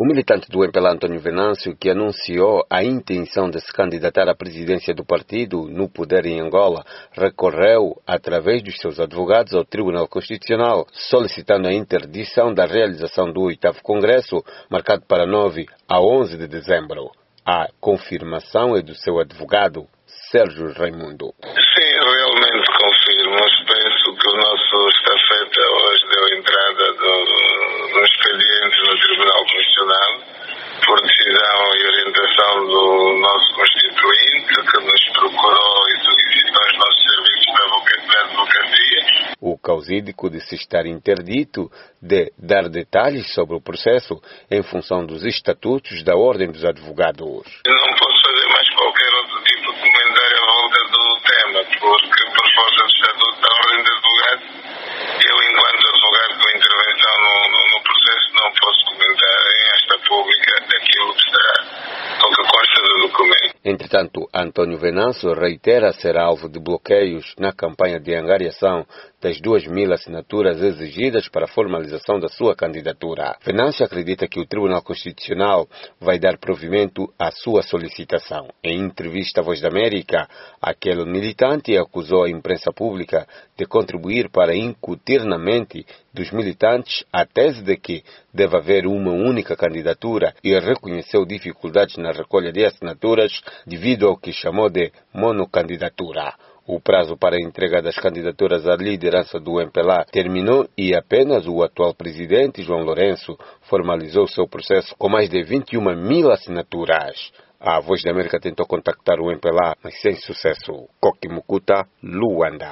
O militante do MPLA, António Venâncio, que anunciou a intenção de se candidatar à presidência do partido no poder em Angola, recorreu, através dos seus advogados, ao Tribunal Constitucional, solicitando a interdição da realização do 8º Congresso, marcado para 9 a 11 de dezembro. A confirmação é do seu advogado, Sérgio Raimundo. Sim, realmente confirmo. Penso que o nosso estafeta hoje deu entrada do expediente no Tribunal Constitucional por decisão e orientação do nosso Constituinte, que nos procurou e solicitou os nossos serviços da advocacia. O causídico disse estar interdito de dar detalhes sobre o processo em função dos estatutos da Ordem dos Advogados. Não posso fazer mais qualquer outro tipo de comentário à volta do tema, porque por força do estatuto da Ordem dos Advogados, eu, enquanto advogado com intervenção no processo, não posso comentar em esta pública aquilo que está, ou que consta do documento. Entretanto, António Venâncio reitera ser alvo de bloqueios na campanha de angariação das 2.000 assinaturas exigidas para a formalização da sua candidatura. Venâncio acredita que o Tribunal Constitucional vai dar provimento à sua solicitação. Em entrevista à Voz da América, aquele militante acusou a imprensa pública de contribuir para incutir na mente dos militantes a tese de que deve haver uma única candidatura e reconheceu dificuldades na recolha de assinaturas devido ao que chamou de monocandidatura. O prazo para a entrega das candidaturas à liderança do MPLA terminou e apenas o atual presidente, João Lourenço, formalizou seu processo com mais de 21.000 assinaturas. A Voz da América tentou contactar o MPLA, mas sem sucesso. Koki Mukuta, Luanda.